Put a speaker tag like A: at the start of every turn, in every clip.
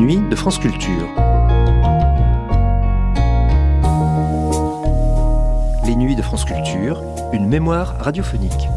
A: Nuits de France Culture. Les Nuits de France Culture, une mémoire radiophonique.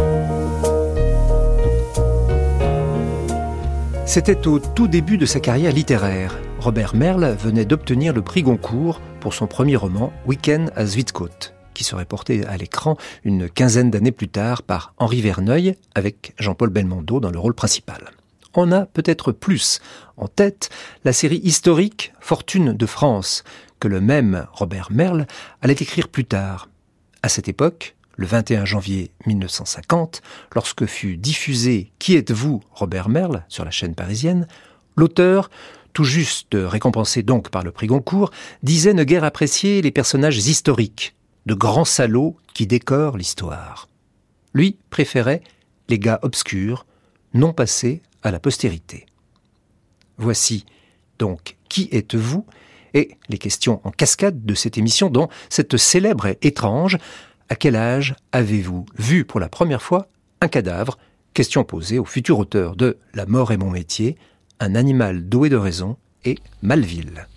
A: C'était au tout début de sa carrière littéraire. Robert Merle venait d'obtenir le prix Goncourt pour son premier roman « Week-end à Zuidcote », qui serait porté à l'écran une quinzaine d'années plus tard par Henri Verneuil, avec Jean-Paul Belmondo dans le rôle principal. On a peut-être plus en tête la série historique Fortune de France, que le même Robert Merle allait écrire plus tard. À cette époque, le 21 janvier 1950, lorsque fut diffusé « Qui êtes-vous, Robert Merle ?» sur la chaîne parisienne, l'auteur, tout juste récompensé donc par le prix Goncourt, disait ne guère apprécier les personnages historiques, de grands salauds qui décorent l'histoire. Lui préférait les gars obscurs, non passés à la postérité. Voici donc « Qui êtes-vous ?» et les questions en cascade de cette émission dont cette célèbre et étrange « À quel âge avez-vous vu pour la première fois un cadavre ?» Question posée au futur auteur de « La mort est mon métier », Un animal doué de raison et Malville.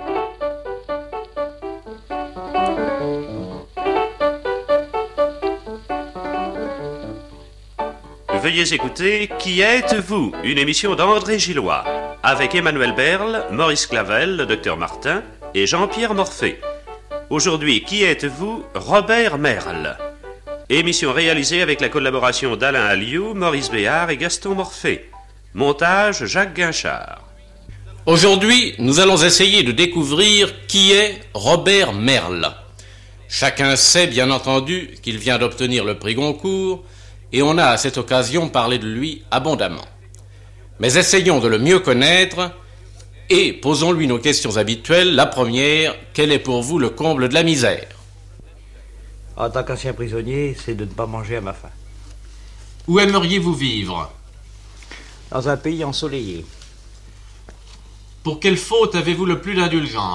B: Veuillez écouter Qui êtes-vous ? Une émission d'André Gillois, avec Emmanuel Berle, Maurice Clavel, le docteur Martin et Jean-Pierre Morphée. Aujourd'hui, Qui êtes-vous ? Robert Merle. Émission réalisée avec la collaboration d'Alain Alliou, Maurice Béard et Gaston Morphée. Montage Jacques Guinchard.
C: Aujourd'hui, nous allons essayer de découvrir qui est Robert Merle. Chacun sait, bien entendu, qu'il vient d'obtenir le prix Goncourt, et on a à cette occasion parlé de lui abondamment. Mais essayons de le mieux connaître et posons-lui nos questions habituelles. La première, quel est pour vous le comble de la misère ?
D: En tant qu'ancien prisonnier, c'est de ne pas manger à ma faim.
C: Où aimeriez-vous vivre ?
D: Dans un pays ensoleillé.
C: Pour quelle faute avez-vous le plus d'indulgence ?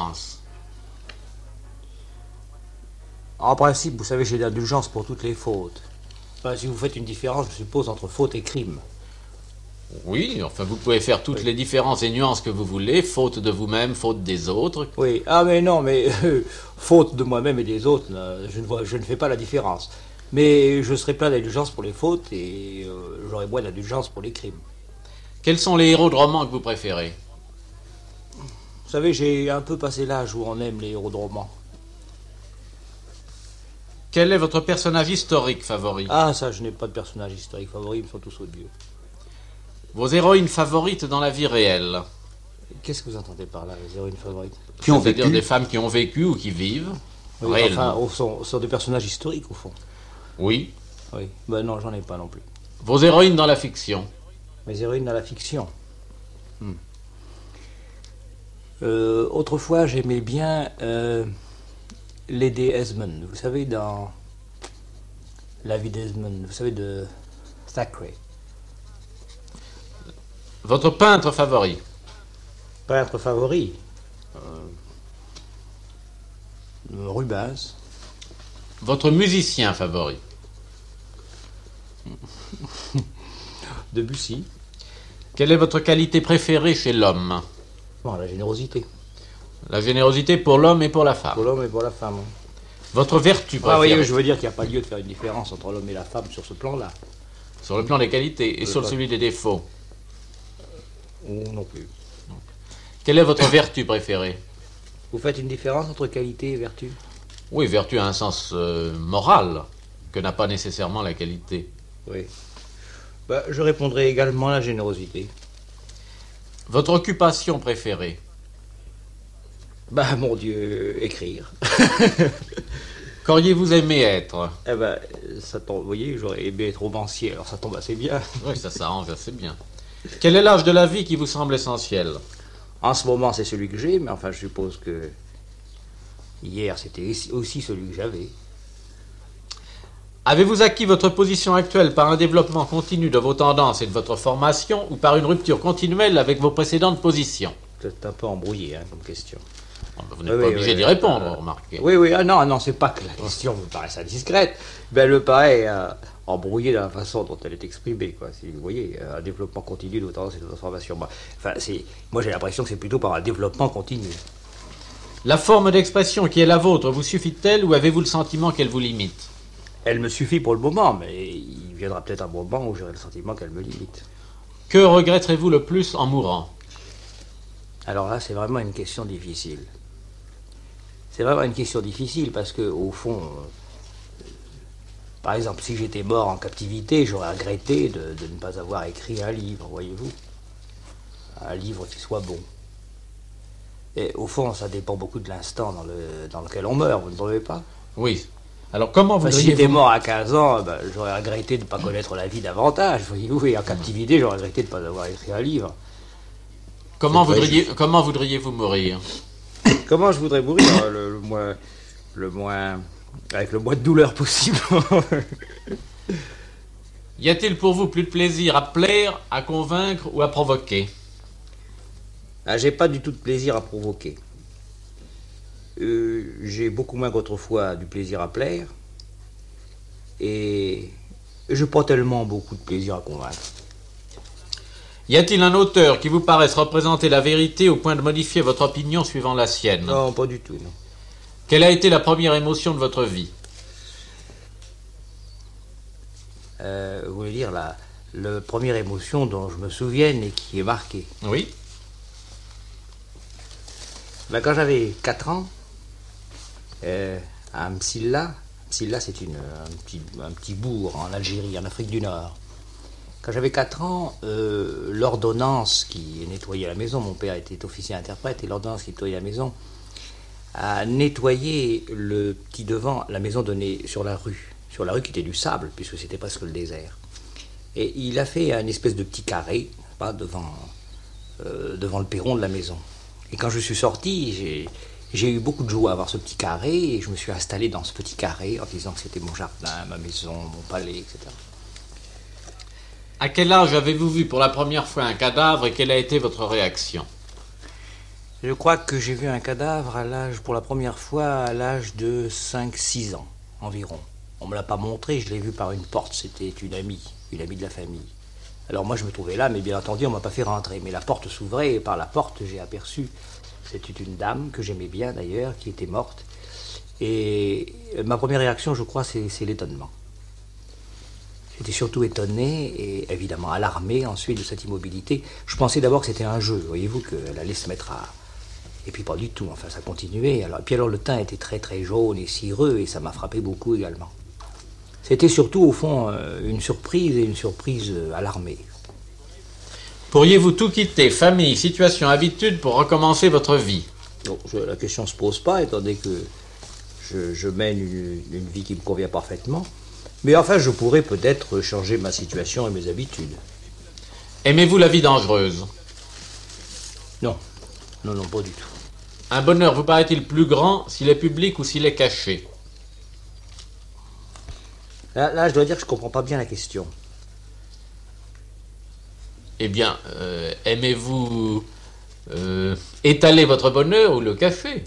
D: En principe, vous savez, j'ai d'indulgence pour toutes les fautes. Enfin, si vous faites une différence, je suppose, entre faute et crime.
C: Oui, enfin vous pouvez faire toutes les différences et nuances que vous voulez, faute de vous-même, faute des autres.
D: Oui, mais non, mais faute de moi-même et des autres, là, je ne fais pas la différence. Mais je serai plein d'indulgence pour les fautes et j'aurai moins d'indulgence pour les crimes.
C: Quels sont les héros de romans que vous préférez ?
D: Vous savez, j'ai un peu passé l'âge où on aime les héros de romans.
C: Quel est votre personnage historique favori ?
D: Ah, ça, je n'ai pas de personnage historique favori, ils me sont tous odieux.
C: Vos héroïnes favorites dans la vie réelle ?
D: Qu'est-ce que vous entendez par là, les héroïnes favorites ?
C: C'est-à-dire des femmes qui ont vécu ou qui vivent réellement.
D: Enfin, sont des personnages historiques, au fond.
C: Oui.
D: Oui, ben non, j'en ai pas non plus.
C: Vos héroïnes dans la fiction ?
D: Mes héroïnes dans la fiction. Autrefois, j'aimais bien Lady Esmond. Vous savez, dans La vie d'Esmond, vous savez, de Thackeray.
C: Votre peintre favori ?
D: Peintre favori Rubens.
C: Votre musicien favori ?
D: Debussy.
C: Quelle est votre qualité préférée chez l'homme ?
D: Bon, la générosité.
C: La générosité pour l'homme et pour la femme.
D: Pour l'homme et pour la femme.
C: Votre vertu préférée ?
D: Ah oui, je veux dire qu'il n'y a pas lieu de faire une différence entre l'homme et la femme sur ce plan-là.
C: Sur le plan des qualités et sur celui des défauts ?
D: Non plus.
C: Quelle est votre vertu préférée ?
D: Vous faites une différence entre qualité et vertu ?
C: Oui, vertu a un sens moral que n'a pas nécessairement la qualité.
D: Oui. Je répondrai également à la générosité.
C: Votre occupation préférée ?
D: Mon Dieu, écrire.
C: Qu'auriez-vous aimé être ?
D: Ça tombe, vous voyez, j'aurais aimé être romancier, alors ça tombe assez bien.
C: Oui, ça s'arrange assez bien. Quel est l'âge de la vie qui vous semble essentiel ?
D: En ce moment, c'est celui que j'ai, mais enfin, je suppose que hier, c'était aussi celui que j'avais.
C: Avez-vous acquis votre position actuelle par un développement continu de vos tendances et de votre formation ou par une rupture continuelle avec vos précédentes positions ?
D: C'est un peu embrouillé, comme question.
C: Vous n'êtes pas obligé d'y répondre, remarquez.
D: Oui, non, c'est pas que la question me paraisse indiscrète. Elle me paraît embrouillée dans la façon dont elle est exprimée, quoi. Si vous voyez, un développement continu de tendance et de transformation. Moi j'ai l'impression que c'est plutôt par un développement continu.
E: La forme d'expression qui est la vôtre vous suffit-elle ou avez-vous le sentiment qu'elle vous limite?
D: Elle me suffit pour le moment, mais il viendra peut-être un moment où j'aurai le sentiment qu'elle me limite.
E: Que regretterez-vous le plus en mourant?
D: Alors là, c'est vraiment une question difficile. C'est vraiment une question difficile parce que, au fond, par exemple, si j'étais mort en captivité, j'aurais regretté de ne pas avoir écrit un livre, voyez-vous. Un livre qui soit bon. Et au fond, ça dépend beaucoup de l'instant dans lequel on meurt, vous ne trouvez pas?
E: Oui. Alors comment
D: Si
E: voudriez-vous...
D: j'étais mort à 15 ans, j'aurais regretté de ne pas connaître la vie davantage, voyez-vous. Et en captivité, j'aurais regretté de ne pas avoir écrit un livre.
E: Comment voudriez-vous mourir?
D: Comment je voudrais mourir avec le moins de douleur possible.
E: Y a-t-il pour vous plus de plaisir à plaire, à convaincre ou à provoquer?
D: J'ai pas du tout de plaisir à provoquer. J'ai beaucoup moins qu'autrefois du plaisir à plaire. Et j'ai pas tellement beaucoup de plaisir à convaincre.
E: Y a-t-il un auteur qui vous paraisse représenter la vérité au point de modifier votre opinion suivant la sienne?
D: Non, pas du tout, non.
E: Quelle a été la première émotion de votre vie?
D: Vous voulez dire la première émotion dont je me souvienne et qui est marquée?
E: Oui.
D: Quand j'avais 4 ans, à Msilla c'est un petit bourg en Algérie, en Afrique du Nord. Quand j'avais 4 ans, l'ordonnance qui nettoyait la maison, mon père était officier interprète, et l'ordonnance qui nettoyait la maison a nettoyé le petit devant. La maison donnait sur la rue qui était du sable, puisque c'était presque le désert. Et il a fait un espèce de petit carré, pas devant le perron de la maison. Et quand je suis sorti, j'ai eu beaucoup de joie à voir ce petit carré, et je me suis installé dans ce petit carré en disant que c'était mon jardin, ma maison, mon palais, etc.
E: À quel âge avez-vous vu pour la première fois un cadavre et quelle a été votre réaction?
D: Je crois que j'ai vu un cadavre pour la première fois à l'âge de 5-6 ans environ. On ne me l'a pas montré, je l'ai vu par une porte, c'était une amie de la famille. Alors moi je me trouvais là, mais bien entendu on ne m'a pas fait rentrer. Mais la porte s'ouvrait et par la porte j'ai aperçu, c'était une dame que j'aimais bien d'ailleurs, qui était morte. Et ma première réaction, je crois, c'est l'étonnement. J'étais surtout étonné et évidemment alarmé ensuite de cette immobilité. Je pensais d'abord que c'était un jeu, voyez-vous, qu'elle allait se mettre à... Et puis pas du tout, enfin ça continuait. Alors le teint était très très jaune et cireux et ça m'a frappé beaucoup également. C'était surtout au fond une surprise alarmée.
E: Pourriez-vous tout quitter, famille, situation, habitude, pour recommencer votre vie?
D: Non, la question ne se pose pas, étant donné que je mène une vie qui me convient parfaitement. Mais enfin, je pourrais peut-être changer ma situation et mes habitudes.
E: Aimez-vous la vie dangereuse?
D: Non, pas du tout.
E: Un bonheur vous paraît-il plus grand s'il est public ou s'il est caché?
D: Là, je dois dire que je ne comprends pas bien la question.
E: Eh bien, aimez-vous étaler votre bonheur ou le cacher?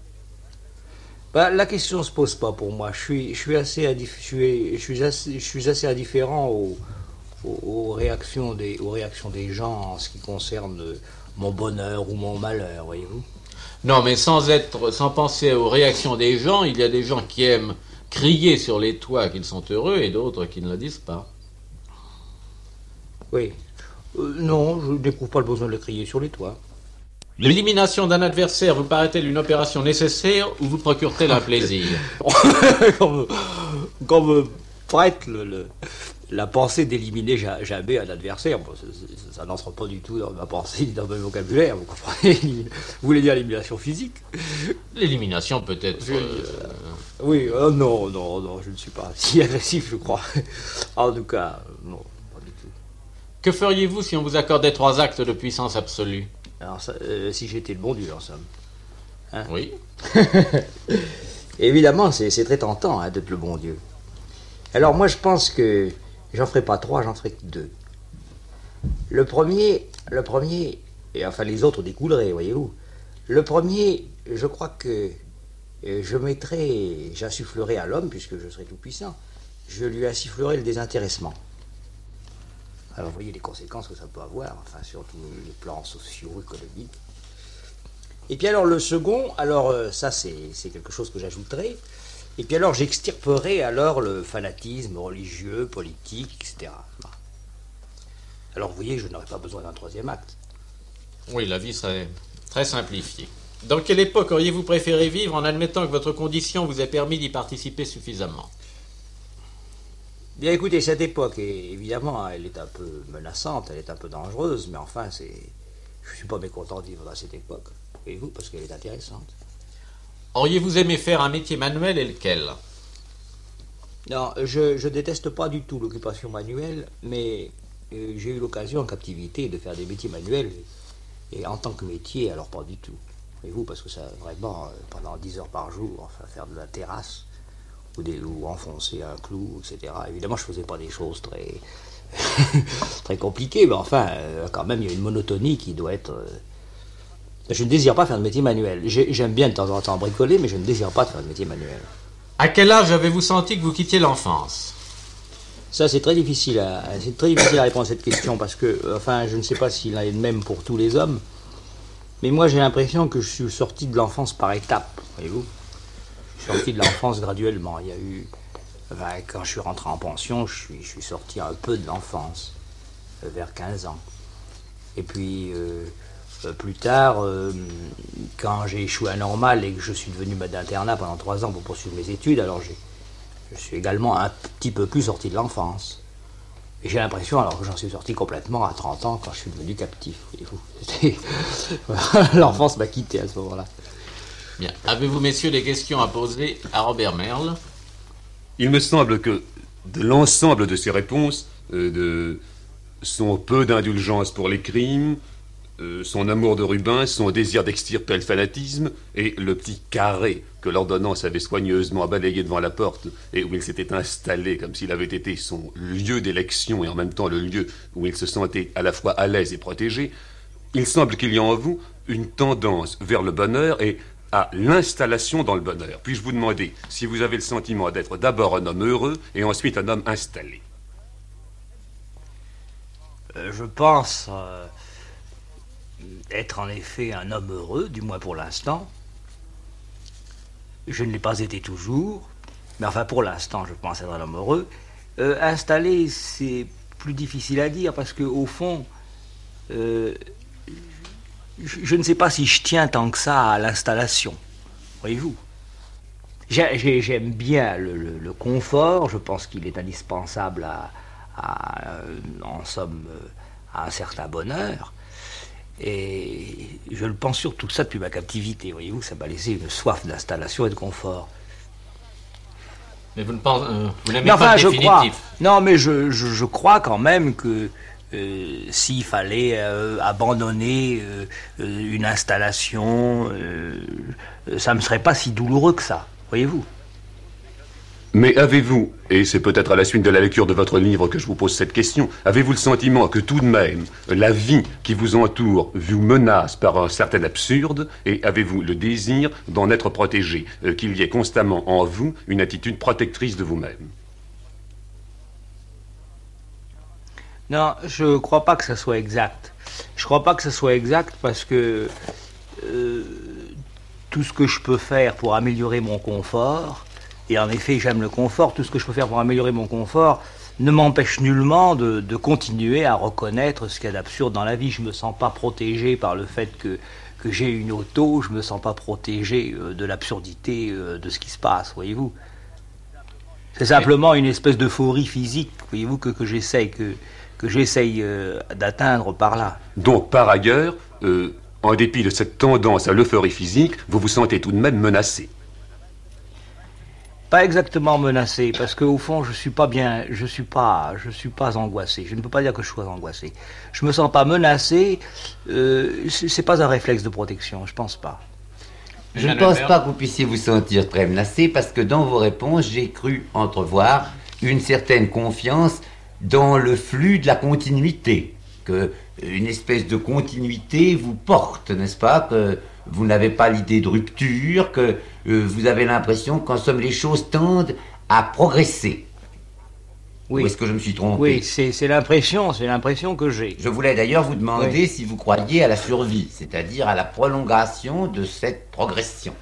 D: La question ne se pose pas pour moi. Je suis assez indifférent aux réactions des gens en ce qui concerne mon bonheur ou mon malheur, voyez-vous.
E: Non, mais sans penser aux réactions des gens, il y a des gens qui aiment crier sur les toits qu'ils sont heureux et d'autres qui ne le disent pas.
D: Oui. Non, je n'éprouve pas le besoin de le crier sur les toits.
E: L'élimination d'un adversaire vous paraît-elle une opération nécessaire ou vous procure-t-elle un plaisir?
D: Quand me prête la pensée d'éliminer jamais un adversaire, ça n'entre pas du tout dans ma pensée, dans mon vocabulaire, vous comprenez? Vous voulez dire l'élimination physique?
E: L'élimination peut-être...
D: Oui, non, je ne suis pas si agressif, je crois. En tout cas, non, pas du tout.
E: Que feriez-vous si on vous accordait 3 actes de puissance absolue?
D: Alors, si j'étais le bon Dieu, en somme. Hein?
E: Oui.
D: Évidemment, c'est très tentant d'être le bon Dieu. Alors moi, je pense que j'en ferai pas 3, j'en ferai que 2. Le premier, et enfin les autres découleraient, voyez-vous. Le premier, je crois que j'insufflerai à l'homme, puisque je serai tout puissant, je lui insufflerai le désintéressement. Alors vous voyez les conséquences que ça peut avoir, enfin sur tous les plans sociaux, économiques. Et puis alors le second, alors ça c'est quelque chose que j'ajouterai, et puis alors j'extirperai alors le fanatisme religieux, politique, etc. Alors vous voyez, je n'aurai pas besoin d'un troisième acte.
E: Oui, la vie serait très simplifiée. Dans quelle époque auriez-vous préféré vivre en admettant que votre condition vous ait permis d'y participer suffisamment?
D: Bien écoutez, cette époque, évidemment, elle est un peu menaçante, elle est un peu dangereuse, mais enfin, je ne suis pas mécontent de vivre dans cette époque, voyez-vous, parce qu'elle est intéressante.
E: Auriez-vous aimé faire un métier manuel et lequel?
D: Non, je déteste pas du tout l'occupation manuelle, mais j'ai eu l'occasion en captivité de faire des métiers manuels, et en tant que métier, alors pas du tout. Voyez-vous, parce que ça, vraiment, pendant 10 heures par jour, enfin, faire de la terrasse, ou enfoncer un clou, etc. Évidemment, je faisais pas des choses très, très compliquées, mais enfin, quand même, il y a une monotonie qui doit être... Je ne désire pas faire de métier manuel. J'aime bien de temps en temps bricoler, mais je ne désire pas de faire de métier manuel.
E: À quel âge avez-vous senti que vous quittiez l'enfance?
D: Ça, c'est très difficile à répondre à cette question, parce que, enfin, je ne sais pas s'il en est de même pour tous les hommes, mais moi, j'ai l'impression que je suis sorti de l'enfance par étapes, voyez-vous. Je suis sorti de l'enfance graduellement. Il y a eu... Enfin, quand je suis rentré en pension, je suis sorti un peu de l'enfance, vers 15 ans. Et puis, plus tard, quand j'ai échoué à Normal et que je suis devenu maître d'internat pendant 3 ans pour poursuivre mes études, alors je suis également un petit peu plus sorti de l'enfance. Et j'ai l'impression, alors que j'en suis sorti complètement à 30 ans, quand je suis devenu captif, voyez-vous. L'enfance m'a quitté à ce moment-là.
E: Bien. Avez-vous, messieurs, des questions à poser à Robert Merle?
F: Il me semble que de l'ensemble de ces réponses, de son peu d'indulgence pour les crimes, son amour de Rubens, son désir d'extirper le fanatisme, et le petit carré que l'ordonnance avait soigneusement balayé devant la porte, et où il s'était installé comme s'il avait été son lieu d'élection, et en même temps le lieu où il se sentait à la fois à l'aise et protégé, il semble qu'il y a en vous une tendance vers le bonheur et à l'installation dans le bonheur. Puis-je vous demander si vous avez le sentiment d'être d'abord un homme heureux et ensuite un homme installé?
D: Je pense être en effet un homme heureux, du moins pour l'instant. Je ne l'ai pas été toujours, mais enfin pour l'instant je pense être un homme heureux. Installé, c'est plus difficile à dire parce que au fond, je ne sais pas si je tiens tant que ça à l'installation, voyez-vous. J'aime bien le confort, je pense qu'il est indispensable en somme, à un certain bonheur. Et je le pense surtout ça depuis ma captivité, voyez-vous, ça m'a laissé une soif d'installation et de confort.
E: Mais vous n'aimez pas le définitif.
D: Non, mais je crois quand même que s'il fallait abandonner une installation, ça ne me serait pas si douloureux que ça, voyez-vous.
F: Mais avez-vous, et c'est peut-être à la suite de la lecture de votre livre que je vous pose cette question, avez-vous le sentiment que tout de même, la vie qui vous entoure vous menace par un certain absurde, et avez-vous le désir d'en être protégé, qu'il y ait constamment en vous une attitude protectrice de vous-même?
D: Non, je ne crois pas que ça soit exact. Je ne crois pas que ça soit exact parce que tout ce que je peux faire pour améliorer mon confort, et en effet j'aime le confort, tout ce que je peux faire pour améliorer mon confort ne m'empêche nullement de continuer à reconnaître ce qu'il y a d'absurde dans la vie. Je ne me sens pas protégé par le fait que j'ai une auto, je ne me sens pas protégé de l'absurdité de ce qui se passe, voyez-vous. C'est simplement une espèce d'euphorie physique, voyez-vous, que j'essaye d'atteindre par là.
F: Donc, par ailleurs, en dépit de cette tendance à l'euphorie physique, vous vous sentez tout de même menacé?
D: Pas exactement menacé, parce qu'au fond, je suis pas angoissé. Je ne peux pas dire que je sois angoissé. Je me sens pas menacé. C'est pas un réflexe de protection, je pense pas.
G: Je ne pense pas que vous puissiez vous sentir très menacé, parce que dans vos réponses, j'ai cru entrevoir une certaine confiance dans le flux de la continuité, que une espèce de continuité vous porte, n'est-ce pas, que vous n'avez pas l'idée de rupture, que vous avez l'impression qu'en somme les choses tendent à progresser. Ou est-ce que je me suis trompé?
D: Oui, c'est l'impression que j'ai.
G: Je voulais d'ailleurs vous demander si vous croyez à la survie, c'est-à-dire à la prolongation de cette progression.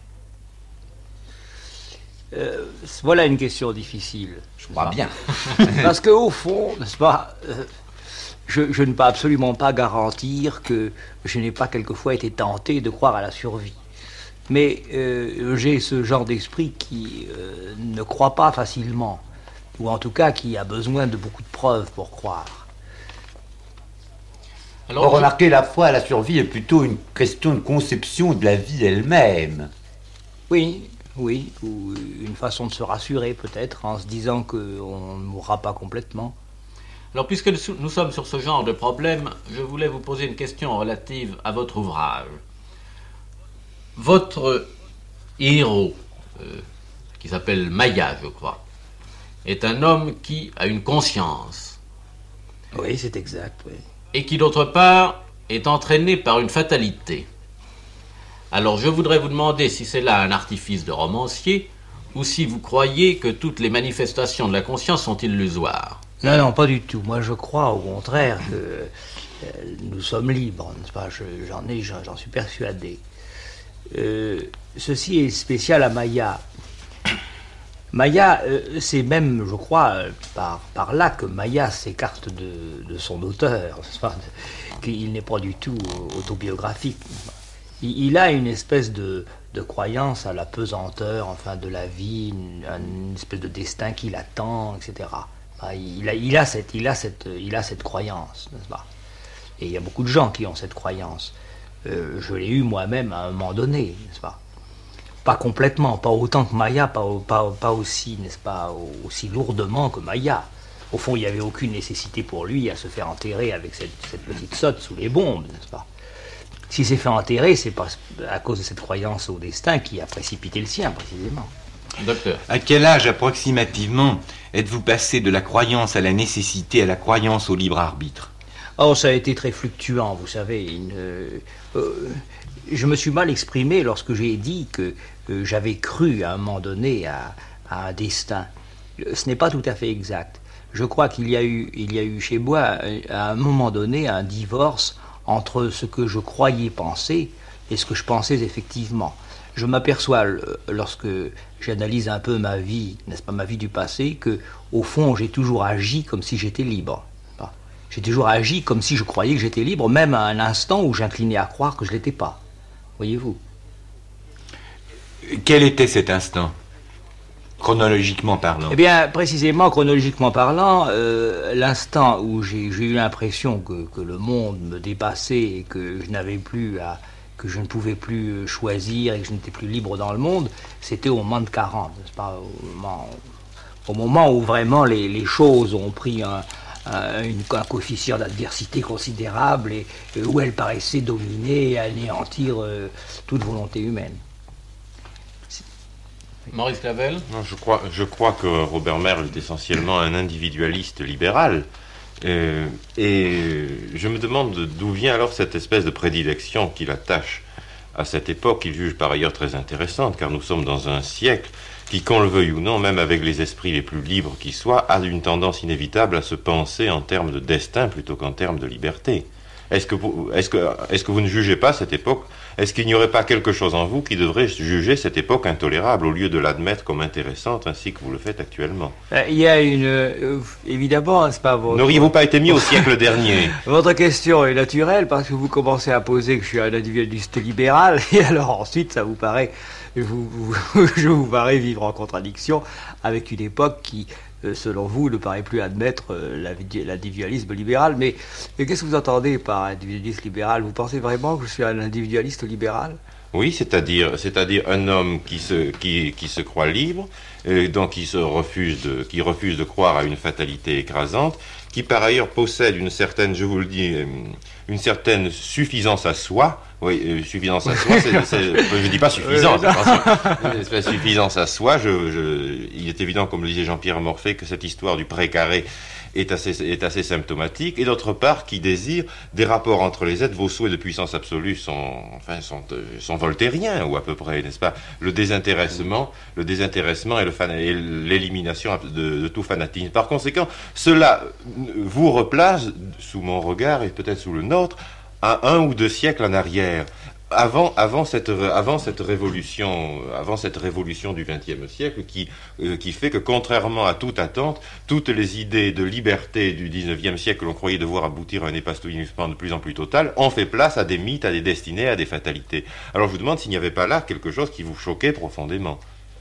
D: Voilà une question difficile.
G: Je crois bien.
D: Parce qu'au fond, n'est-ce pas, je ne peux absolument pas garantir que je n'ai pas quelquefois été tenté de croire à la survie. Mais j'ai ce genre d'esprit qui ne croit pas facilement, ou en tout cas qui a besoin de beaucoup de preuves pour croire.
G: Alors, remarquez, la foi à la survie est plutôt une question de conception de la vie elle-même.
D: Oui, ou une façon de se rassurer peut-être, en se disant qu'on ne mourra pas complètement.
E: Alors, puisque nous sommes sur ce genre de problème, je voulais vous poser une question relative à votre ouvrage. Votre héros, qui s'appelle Maya, je crois, est un homme qui a une conscience.
D: Oui, c'est exact, oui.
E: Et qui, d'autre part, est entraîné par une fatalité. Alors, je voudrais vous demander si c'est là un artifice de romancier ou si vous croyez que toutes les manifestations de la conscience sont illusoires.
D: Non, pas du tout. Moi, je crois, au contraire, que nous sommes libres, n'est-ce pas? J'en suis persuadé. Ceci est spécial à Maya. Maya, c'est même, je crois, par là que Maya s'écarte de son auteur, n'est-ce pas? Qu'il n'est pas du tout autobiographique. Il a une espèce de croyance à la pesanteur, enfin, de la vie, une espèce de destin qui l'attend, etc. Il a cette croyance, n'est-ce pas? Et il y a beaucoup de gens qui ont cette croyance. Je l'ai eu moi-même à un moment donné, n'est-ce pas? Pas complètement, pas autant que Maya, pas aussi, n'est-ce pas, aussi lourdement que Maya. Au fond, il n'y avait aucune nécessité pour lui à se faire enterrer avec cette petite sotte sous les bombes, n'est-ce pas? S'il s'est fait enterrer, c'est à cause de cette croyance au destin qui a précipité le sien, précisément.
E: Docteur.
H: À quel âge, approximativement, êtes-vous passé de la croyance à la nécessité à la croyance au libre arbitre?
D: Oh, ça a été très fluctuant, vous savez. Je me suis mal exprimé lorsque j'ai dit que j'avais cru à un moment donné à un destin. Ce n'est pas tout à fait exact. Je crois qu'il y a eu chez moi, à un moment donné, un divorce entre ce que je croyais penser et ce que je pensais effectivement. Je m'aperçois, lorsque j'analyse un peu ma vie, n'est-ce pas, ma vie du passé, que, au fond, j'ai toujours agi comme si j'étais libre. J'ai toujours agi comme si je croyais que j'étais libre, même à un instant où j'inclinais à croire que je ne l'étais pas. Voyez-vous?
H: Quel était cet instant, chronologiquement parlant?
D: Eh bien, précisément, chronologiquement parlant, l'instant où j'ai eu l'impression que le monde me dépassait et que que je ne pouvais plus choisir et que je n'étais plus libre dans le monde, c'était au moment de 40, n'est-ce pas? Au moment où vraiment les choses ont pris un coefficient d'adversité considérable et où elles paraissaient dominer et anéantir toute volonté humaine.
E: Maurice Clavel?
I: Non, je crois que Robert Merle est essentiellement un individualiste libéral. Et je me demande d'où vient alors cette espèce de prédilection qu'il attache à cette époque, qu'il juge par ailleurs très intéressante, car nous sommes dans un siècle qui, qu'on le veuille ou non, même avec les esprits les plus libres qui soient, a une tendance inévitable à se penser en termes de destin plutôt qu'en termes de liberté. Est-ce que vous ne jugez pas cette époque? Est-ce qu'il n'y aurait pas quelque chose en vous qui devrait juger cette époque intolérable au lieu de l'admettre comme intéressante ainsi que vous le faites actuellement?
D: Il y a évidemment, c'est pas votre...
I: N'auriez-vous pas été mis au siècle dernier?
D: Votre question est naturelle parce que vous commencez à poser que je suis un individualiste libéral et alors ensuite ça vous paraît, je vous paraît vivre en contradiction avec une époque qui, selon vous, ne paraît plus admettre l'individualisme libéral. Mais qu'est-ce que vous entendez par individualiste libéral? Vous pensez vraiment que je suis un individualiste libéral?
I: Oui, c'est-à-dire un homme qui se croit libre, donc qui refuse de croire à une fatalité écrasante, qui par ailleurs possède une certaine, je vous le dis, une certaine suffisance à soi. Oui, suffisance à soi, je dis pas suffisance, attention. Suffisance à soi, il est évident, comme le disait Jean-Pierre Morphée, que cette histoire du précaré est assez symptomatique, et d'autre part qui désire des rapports entre les êtres. Vos souhaits de puissance absolue sont voltairiens, ou à peu près, n'est-ce pas? Le désintéressement et l'élimination de tout fanatisme. Par conséquent, cela vous replace, sous mon regard et peut-être sous le nôtre, à 1 ou 2 siècles en arrière. Avant cette révolution du XXe siècle qui fait que, contrairement à toute attente, toutes les idées de liberté du XIXe siècle que l'on croyait devoir aboutir à un épanouissement de plus en plus total ont fait place à des mythes, à des destinées, à des fatalités. Alors je vous demande s'il n'y avait pas là quelque chose qui vous choquait profondément.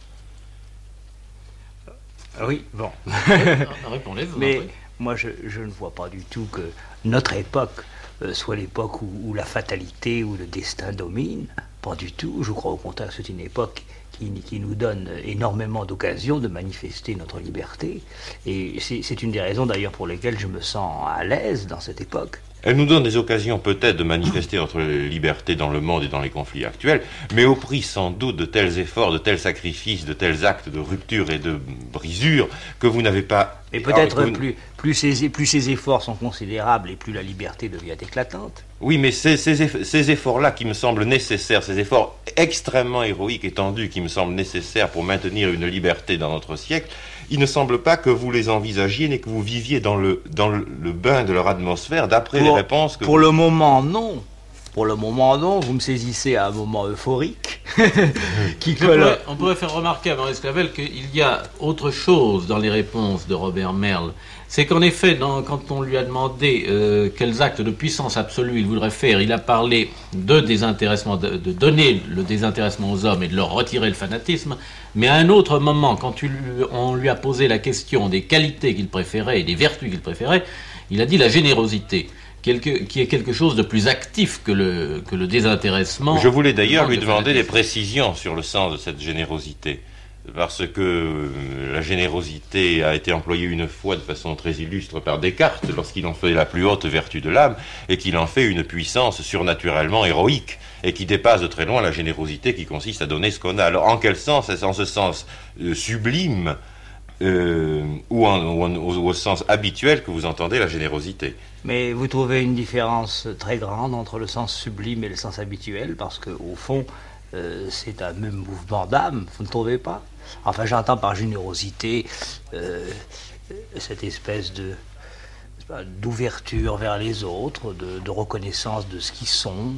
D: Oui, bon.
E: Répondez-vous.
D: Mais moi, je ne vois pas du tout que notre époque soit l'époque où la fatalité, où le destin domine. Pas du tout. Je crois au contraire que c'est une époque qui nous donne énormément d'occasions de manifester notre liberté. Et c'est une des raisons d'ailleurs pour lesquelles je me sens à l'aise dans cette époque.
I: Elle nous donne des occasions peut-être de manifester notre liberté dans le monde et dans les conflits actuels, mais au prix sans doute de tels efforts, de tels sacrifices, de tels actes de rupture et de brisure que vous n'avez pas...
D: Et peut-être plus ces efforts sont considérables et plus la liberté devient éclatante.
I: Oui, mais ces efforts-là qui me semblent nécessaires, ces efforts extrêmement héroïques et tendus qui me semblent nécessaires pour maintenir une liberté dans notre siècle, il ne semble pas que vous les envisagiez ni que vous viviez dans le bain de leur atmosphère, d'après les réponses que...
D: Pour le moment, non. Pour le moment, non. Vous me saisissez à un moment euphorique.
E: On pourrait faire remarquer à Maurice Clavel qu'il y a autre chose dans les réponses de Robert Merle. C'est qu'en effet, quand on lui a demandé quels actes de puissance absolue il voudrait faire, il a parlé de désintéressement, de donner le désintéressement aux hommes et de leur retirer le fanatisme. Mais à un autre moment, quand on lui a posé la question des qualités qu'il préférait et des vertus qu'il préférait, il a dit la générosité, qui est quelque chose de plus actif que le désintéressement.
I: Je voulais d'ailleurs lui demander des précisions sur le sens de cette générosité. Parce que la générosité a été employée une fois de façon très illustre par Descartes, lorsqu'il en fait la plus haute vertu de l'âme, et qu'il en fait une puissance surnaturellement héroïque, et qui dépasse de très loin la générosité qui consiste à donner ce qu'on a. Alors en quel sens? Est-ce en ce sens sublime, ou au sens habituel que vous entendez la générosité?
D: Mais vous trouvez une différence très grande entre le sens sublime et le sens habituel, parce qu'au fond, c'est un même mouvement d'âme, vous ne trouvez pas? Enfin, j'entends par générosité cette espèce d'ouverture vers les autres, de reconnaissance de ce qu'ils sont,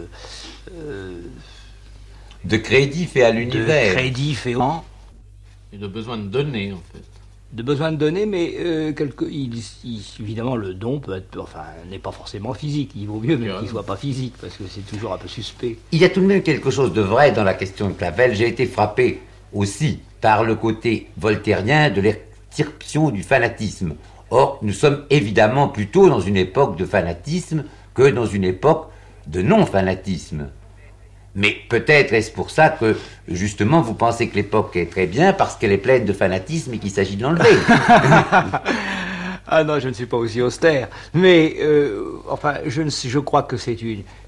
G: de crédit fait à l'univers.
D: De crédit fait
E: et de besoin de donner, en fait.
D: De besoin de donner, mais évidemment, le don n'est pas forcément physique. Il vaut mieux même qu'il ne soit pas physique, parce que c'est toujours un peu suspect.
G: Il y a tout de même quelque chose de vrai dans la question de Clavel. J'ai été frappé aussi par le côté voltairien de l'extirpation du fanatisme. Or, nous sommes évidemment plutôt dans une époque de fanatisme que dans une époque de non-fanatisme. Mais peut-être est-ce pour ça que, justement, vous pensez que l'époque est très bien parce qu'elle est pleine de fanatisme et qu'il s'agit de l'enlever.
D: Ah non, je ne suis pas aussi austère. Mais, je crois que c'est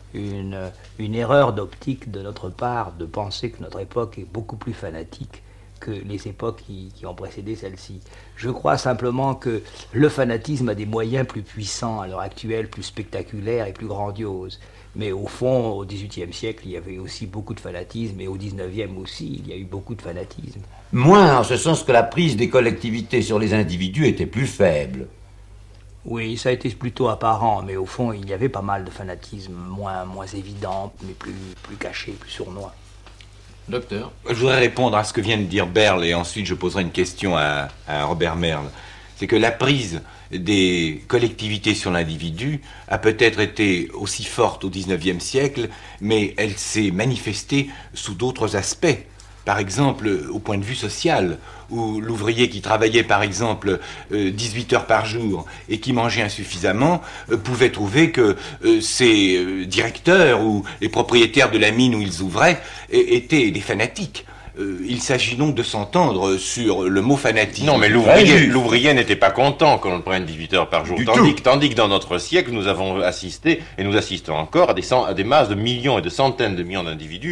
D: une erreur d'optique de notre part de penser que notre époque est beaucoup plus fanatique que les époques qui ont précédé celle-ci. Je crois simplement que le fanatisme a des moyens plus puissants à l'heure actuelle, plus spectaculaires et plus grandioses. Mais au fond, au XVIIIe siècle, il y avait aussi beaucoup de fanatisme, et au XIXe aussi, il y a eu beaucoup de fanatisme.
G: Moins en ce sens que la prise des collectivités sur les individus était plus faible.
D: Oui, ça a été plutôt apparent, mais au fond, il y avait pas mal de fanatisme, moins évident, mais plus caché, plus sournois.
E: Docteur?
H: Je voudrais répondre à ce que vient de dire Berle, et ensuite je poserai une question à Robert Merle. C'est que la prise des collectivités sur l'individu a peut-être été aussi forte au XIXe siècle, mais elle s'est manifestée sous d'autres aspects. Par exemple, au point de vue social, où l'ouvrier qui travaillait par exemple 18 heures par jour et qui mangeait insuffisamment pouvait trouver que ses directeurs ou les propriétaires de la mine où ils ouvraient étaient des fanatiques. Il s'agit donc de s'entendre sur le mot fanatisme.
I: Non, mais l'ouvrier n'était pas content qu'on le prenne 18 heures par jour. Tandis que dans notre siècle, nous avons assisté, et nous assistons encore, à des masses de millions et de centaines de millions d'individus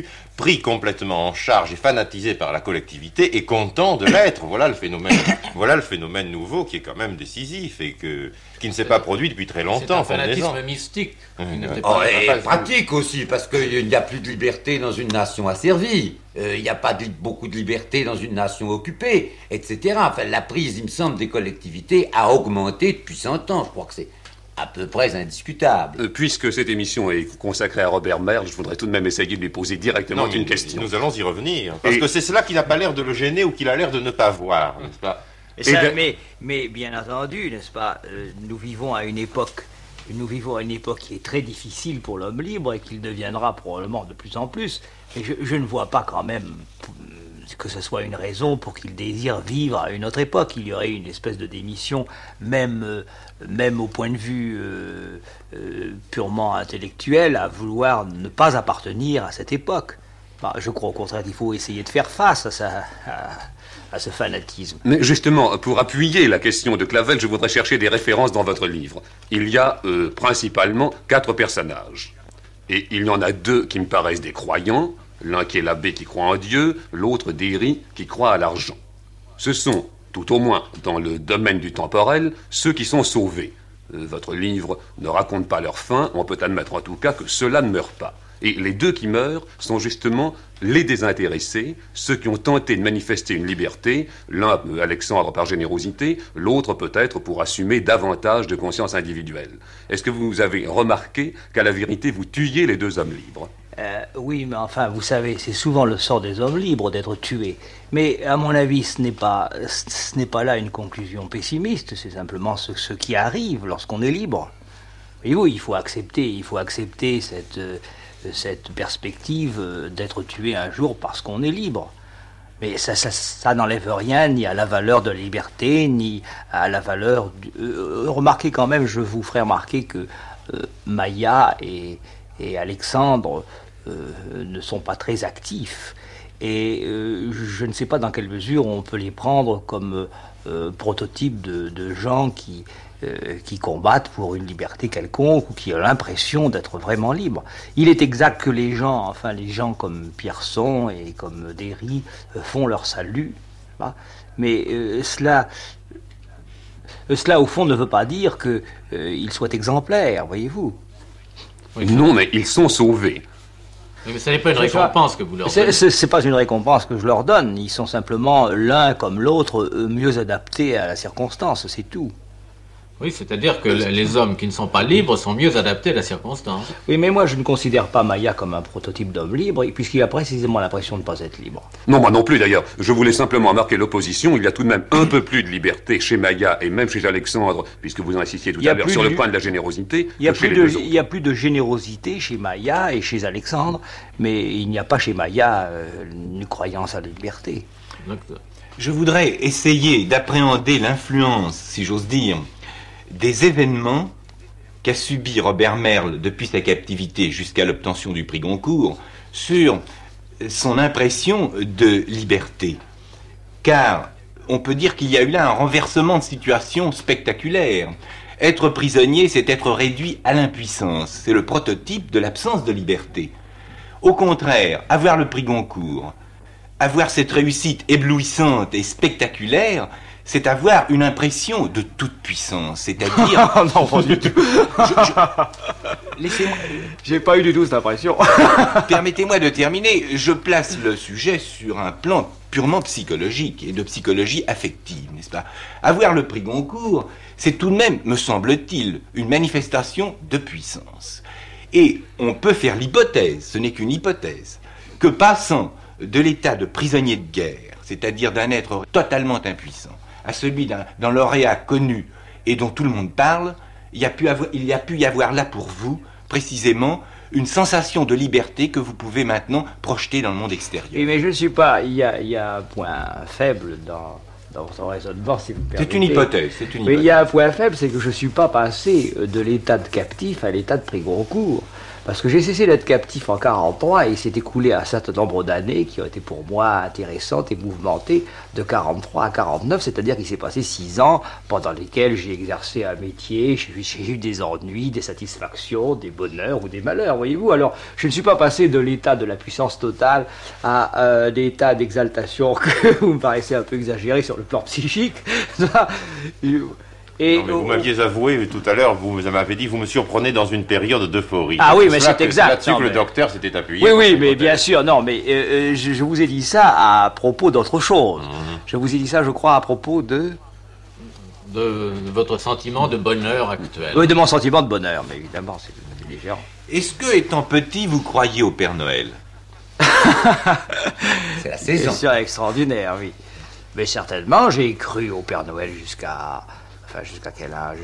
I: pris complètement en charge et fanatisé par la collectivité et content de l'être. Voilà le phénomène nouveau qui est quand même décisif et qui ne s'est pas produit depuis très longtemps.
E: C'est un fanatisme mystique.
G: Et pratique aussi, parce qu'il n'y a plus de liberté dans une nation asservie. Il n'y a pas beaucoup de liberté dans une nation occupée, etc. Enfin, la prise, il me semble, des collectivités a augmenté depuis 100 ans. Je crois que c'est à peu près indiscutable.
F: Puisque cette émission est consacrée à Robert Merle, je voudrais tout de même essayer de lui poser directement une question.
I: Nous allons y revenir, parce que c'est cela qui n'a pas l'air de le gêner ou qu'il a l'air de ne pas voir, n'est-ce pas?
D: Mais bien entendu, n'est-ce pas, nous vivons à une époque qui est très difficile pour l'homme libre et qu'il deviendra probablement de plus en plus. Mais je ne vois pas quand même que ce soit une raison pour qu'il désire vivre à une autre époque. Il y aurait une espèce de démission, même au point de vue purement intellectuel, à vouloir ne pas appartenir à cette époque. Je crois au contraire qu'il faut essayer de faire face à ce fanatisme.
F: Mais justement, pour appuyer la question de Clavel, je voudrais chercher des références dans votre livre. Il y a principalement 4 personnages. Et il y en a 2 qui me paraissent des croyants, l'un qui est l'abbé qui croit en Dieu, l'autre Déry qui croit à l'argent. Ce sont, tout au moins dans le domaine du temporel, ceux qui sont sauvés. Votre livre ne raconte pas leur fin, on peut admettre en tout cas que ceux-là ne meurent pas. Et les 2 qui meurent sont justement les désintéressés, ceux qui ont tenté de manifester une liberté, l'un, Alexandre, par générosité, l'autre peut-être pour assumer davantage de conscience individuelle. Est-ce que vous avez remarqué qu'à la vérité, vous tuiez les 2 hommes libres ?
D: Oui, mais enfin, vous savez, c'est souvent le sort des hommes libres d'être tués. Mais à mon avis, ce n'est pas là une conclusion pessimiste, c'est simplement ce qui arrive lorsqu'on est libre. Voyez-vous, il faut accepter cette perspective d'être tué un jour parce qu'on est libre. Mais ça n'enlève rien ni à la valeur de la liberté, ni à la valeur... remarquez quand même, je vous ferai remarquer que Maya et Alexandre ne sont pas très actifs. Et je ne sais pas dans quelle mesure on peut les prendre comme prototypes de gens qui combattent pour une liberté quelconque ou qui ont l'impression d'être vraiment libres. Il est exact que les gens comme Pierson et comme Déry font leur salut, mais cela au fond ne veut pas dire qu'ils soient exemplaires, voyez-vous.
F: Oui, non, mais ils sont sauvés.
E: Oui, mais ce n'est pas une récompense que vous leur donnez.
D: C'est pas une récompense que je leur donne. Ils sont simplement l'un comme l'autre mieux adaptés à la circonstance, c'est tout.
E: Oui, c'est-à-dire que les hommes qui ne sont pas libres sont mieux adaptés à la circonstance.
D: Oui, mais moi je ne considère pas Maya comme un prototype d'homme libre, puisqu'il a précisément l'impression de ne pas être libre.
F: Non, moi non plus d'ailleurs. Je voulais simplement marquer l'opposition. Il y a tout de même un peu plus de liberté chez Maya et même chez Alexandre, puisque vous insistiez tout à l'heure sur le point de la générosité.
D: Il y a plus de générosité chez Maya et chez Alexandre, mais il n'y a pas chez Maya une croyance à la liberté.
H: Je voudrais essayer d'appréhender l'influence, si j'ose dire, des événements qu'a subi Robert Merle depuis sa captivité jusqu'à l'obtention du prix Goncourt sur son impression de liberté. Car on peut dire qu'il y a eu là un renversement de situation spectaculaire. Être prisonnier, c'est être réduit à l'impuissance. C'est le prototype de l'absence de liberté. Au contraire, avoir le prix Goncourt, avoir cette réussite éblouissante et spectaculaire, c'est avoir une impression de toute puissance, c'est-à-dire...
D: Non, pas du tout. Laissez-moi... J'ai pas eu du tout cette impression.
H: Permettez-moi de terminer. Je place le sujet sur un plan purement psychologique et de psychologie affective, n'est-ce pas? Avoir le prix Goncourt, c'est tout de même, me semble-t-il, une manifestation de puissance. Et on peut faire l'hypothèse, ce n'est qu'une hypothèse, que passant de l'état de prisonnier de guerre, c'est-à-dire d'un être totalement impuissant, à celui d'un lauréat connu et dont tout le monde parle, il y a pu y avoir là pour vous, précisément, une sensation de liberté que vous pouvez maintenant projeter dans le monde extérieur.
D: Oui, mais je ne suis pas... Il y a un point faible dans votre raisonnement, si vous me permettez.
H: C'est une hypothèse,
D: Mais il y a un point faible, c'est que je ne suis pas passé de l'état de captif à l'état de prix Goncourt. Parce que j'ai cessé d'être captif en 43 et il s'est écoulé un certain nombre d'années qui ont été pour moi intéressantes et mouvementées de 43 à 49, c'est-à-dire qu'il s'est passé 6 ans pendant lesquels j'ai exercé un métier, j'ai eu des ennuis, des satisfactions, des bonheurs ou des malheurs, voyez-vous. Alors, je ne suis pas passé de l'état de la puissance totale à des états d'exaltation que vous me paraissez un peu exagéré sur le plan psychique. Et
I: non, mais vous m'aviez avoué tout à l'heure, vous m'avez dit, vous me surprenez dans une période d'euphorie.
D: Ah oui, mais c'est exact.
I: C'est là-dessus que le docteur s'était appuyé.
D: Oui, oui, mais bien sûr, non, mais je vous ai dit ça à propos d'autre chose. Je vous ai dit ça, je crois, à propos de
E: votre sentiment de bonheur actuel.
D: Oui, de mon sentiment de bonheur, mais évidemment, c'est différent.
H: Est-ce que, étant petit, vous croyiez au Père Noël?
G: C'est la saison.
D: C'est extraordinaire, oui. Mais certainement, j'ai cru au Père Noël jusqu'à quel âge?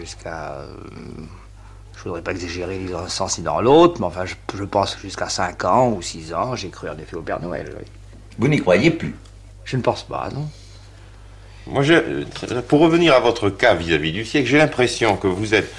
D: Je voudrais pas exagérer dans un sens ni dans l'autre, mais enfin, je pense que jusqu'à 5 ans ou 6 ans, j'ai cru en effet au Père Noël, oui.
G: Vous n'y croyez plus?
D: Je ne pense pas, non.
I: Moi, pour revenir à votre cas vis-à-vis du siècle, j'ai l'impression que vous êtes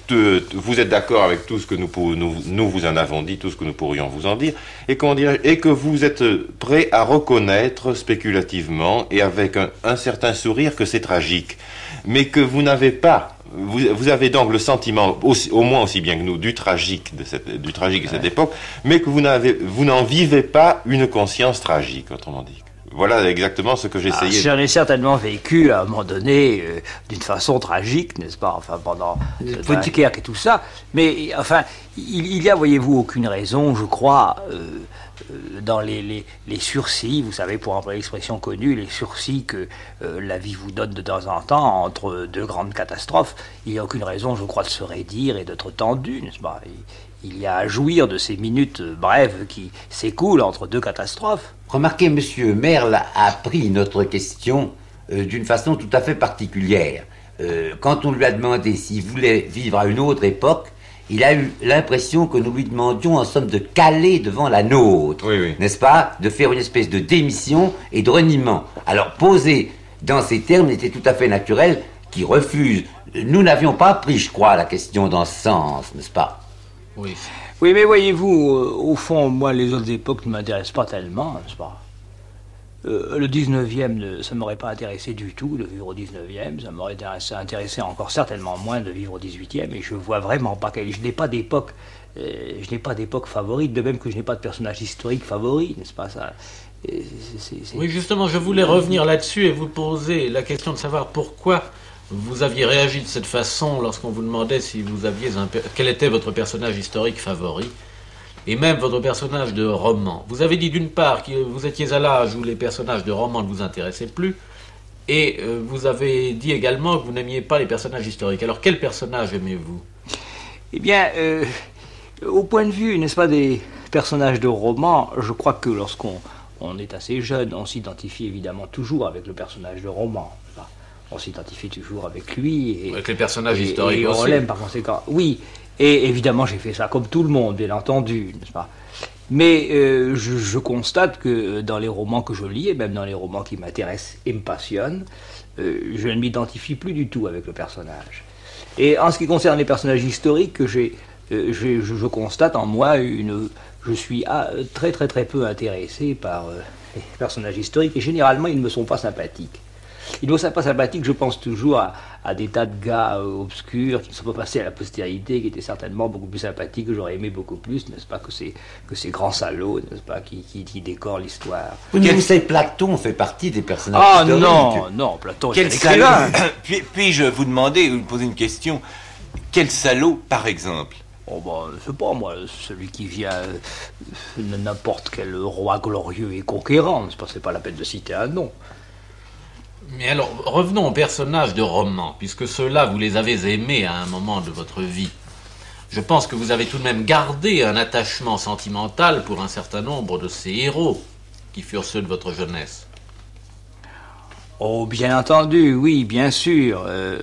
I: d'accord avec tout ce que nous vous en avons dit, tout ce que nous pourrions vous en dire, et que vous êtes prêt à reconnaître spéculativement et avec un certain sourire que c'est tragique, mais que vous n'avez pas. Vous avez donc le sentiment, au moins aussi bien que nous, du tragique de cette époque, mais que vous n'en vivez pas une conscience tragique, autrement dit. Voilà exactement ce que j'essayais.
D: J'en ai certainement vécu à un moment donné d'une façon tragique, n'est-ce pas? Enfin, pendant Dunkerque et tout ça. Mais enfin, il y a, voyez-vous, aucune raison, je crois, dans les sursis, vous savez, pour employer l'expression connue, les sursis que la vie vous donne de temps en temps entre deux grandes catastrophes, il n'y a aucune raison, je crois, de se raidir et d'être tendu, n'est-ce pas? Il y a à jouir de ces minutes brèves qui s'écoulent entre deux catastrophes.
G: Remarquez, monsieur Merle a pris notre question d'une façon tout à fait particulière. Quand on lui a demandé s'il voulait vivre à une autre époque, il a eu l'impression que nous lui demandions en somme de caler devant la nôtre,
H: oui.
G: N'est-ce pas? De faire une espèce de démission et de reniement. Alors, poser dans ces termes était tout à fait naturel qu'il refuse. Nous n'avions pas pris, je crois, la question dans ce sens, n'est-ce pas?
D: Oui. Oui, mais voyez-vous, au fond, moi, les autres époques ne m'intéressent pas tellement, n'est-ce pas? Le 19e, ça ne m'aurait pas intéressé du tout de vivre au 19e, ça m'aurait intéressé encore certainement moins de vivre au 18e, et je vois vraiment pas je n'ai pas d'époque, favorite, de même que je n'ai pas de personnage historique favori, n'est-ce pas ça?
E: Oui, justement, je voulais revenir là-dessus et vous poser la question de savoir pourquoi vous aviez réagi de cette façon lorsqu'on vous demandait si vous aviez quel était votre personnage historique favori, et même votre personnage de roman. Vous avez dit d'une part que vous étiez à l'âge où les personnages de roman ne vous intéressaient plus, et vous avez dit également que vous n'aimiez pas les personnages historiques. Alors quel personnage aimez-vous?
D: Eh bien, au point de vue, n'est-ce pas, des personnages de roman, je crois que lorsqu'on est assez jeune, on s'identifie évidemment toujours avec le personnage de roman. On s'identifie toujours avec lui. Et,
E: avec les personnages historiques
D: et
E: aussi.
D: on l'aime par conséquent. Oui, et évidemment j'ai fait ça comme tout le monde, bien entendu, n'est-ce pas? Mais je constate que dans les romans que je lis, et même dans les romans qui m'intéressent et me passionnent, je ne m'identifie plus du tout avec le personnage. Et en ce qui concerne les personnages historiques, je constate en moi je suis très très très peu intéressé par les personnages historiques, et généralement ils ne me sont pas sympathiques. Il ne sont pas sympathiques, je pense toujours à des tas de gars obscurs qui ne sont pas passés à la postérité, qui étaient certainement beaucoup plus sympathiques, que j'aurais aimé beaucoup plus, n'est-ce pas, que ces grands salauds, n'est-ce pas, qui décorent l'histoire.
G: Oui, mais vous savez, Platon fait partie des personnages historiques.
D: Ah non, Platon est un
H: salaud.
D: Puis-je
H: vous demander, vous poser une question? Quel salaud, par exemple?
D: Oh ben, je sais pas, moi, celui qui vient n'importe quel roi glorieux et conquérant, n'est-ce pas, c'est pas la peine de citer un nom.
E: Mais alors, revenons aux personnages de romans, puisque ceux-là, vous les avez aimés à un moment de votre vie. Je pense que vous avez tout de même gardé un attachement sentimental pour un certain nombre de ces héros, qui furent ceux de votre jeunesse.
D: Oh, bien entendu, oui, bien sûr.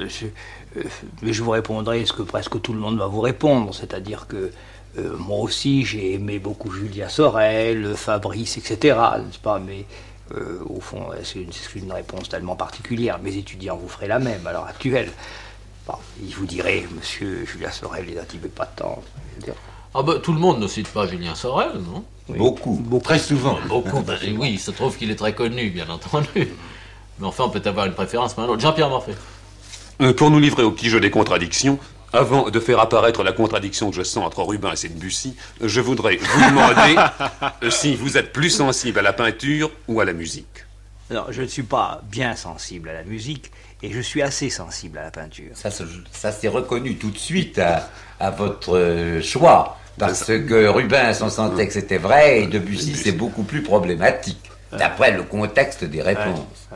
D: Mais je vous répondrai ce que presque tout le monde va vous répondre, c'est-à-dire que moi aussi, j'ai aimé beaucoup Julia Sorel, Fabrice, etc., n'est-ce pas, mais... au fond, c'est une réponse tellement particulière. Mes étudiants vous feraient la même à l'heure actuelle. Bon, ils vous diraient, monsieur Julia Sorel, les intimez pas tant.
E: Ah ben, tout le monde ne cite pas Julien Sorel, non?
G: Oui. Beaucoup, très souvent.
E: Beaucoup, ben, oui, il se trouve qu'il est très connu, bien entendu. Mais enfin, on peut avoir une préférence pour un autre. Jean-Pierre Morphée.
F: Pour nous livrer au petit jeu des contradictions, avant de faire apparaître la contradiction que je sens entre Rubens et Debussy, je voudrais vous demander si vous êtes plus sensible à la peinture ou à la musique.
D: Non, je ne suis pas bien sensible à la musique, et je suis assez sensible à la peinture.
G: Ça s'est reconnu tout de suite à votre choix, parce que Rubens, on sentait que c'était vrai, et Debussy, c'est beaucoup plus problématique, d'après le contexte des réponses.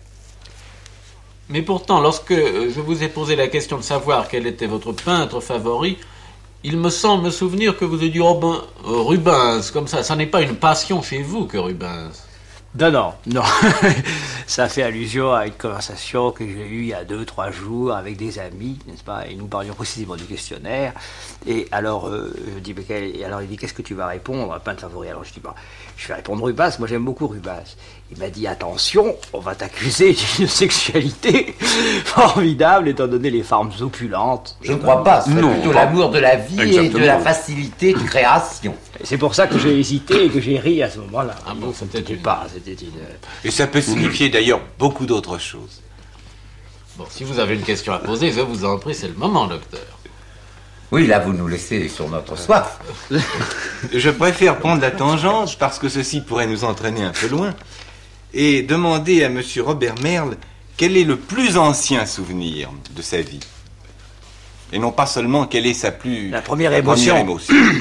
E: Mais pourtant, lorsque je vous ai posé la question de savoir quel était votre peintre favori, il me semble me souvenir que vous avez dit Rubens, comme ça. Ça n'est pas une passion chez vous que Rubens.
D: Non. Ça fait allusion à une conversation que j'ai eue il y a 2-3 jours avec des amis, n'est-ce pas? Et nous parlions précisément du questionnaire. Et alors, je dis, alors il dit, qu'est-ce que tu vas répondre, peintre favori? Alors je dis, je vais répondre Rubens, moi j'aime beaucoup Rubens. Il m'a dit, attention, on va t'accuser d'une sexualité formidable étant donné les formes opulentes.
G: Je ne crois pas, c'est plutôt l'amour de la vie. Exactement. Et de la facilité de création.
D: Et c'est pour ça que j'ai hésité et que j'ai ri à ce moment-là.
E: Ah bon, c'était une...
H: Et ça peut signifier d'ailleurs beaucoup d'autres choses.
E: Bon, si vous avez une question à poser, je vous en prie, c'est le moment, docteur.
G: Oui, là, vous nous laissez sur notre soif.
H: Je préfère prendre la tangente parce que ceci pourrait nous entraîner un peu loin et demander à M. Robert Merle quel est le plus ancien souvenir de sa vie. Et non pas seulement quelle est la première émotion.